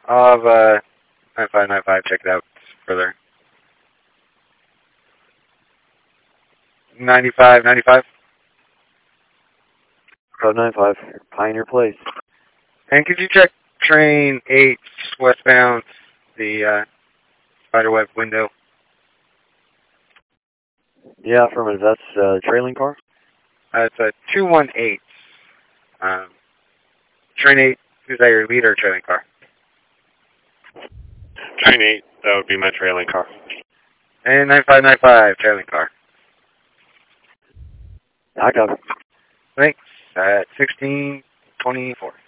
I'll have 9595 check it out further. 9595. Code 95, Pioneer Place. And could you check train 8 westbound, the spiderweb window? Yeah, affirmative. That's trailing car? It's a 218. Train 8, is that your lead or trailing car? Train 8, that would be my trailing car. And 9595, trailing car. I got it. Thanks. At 1624.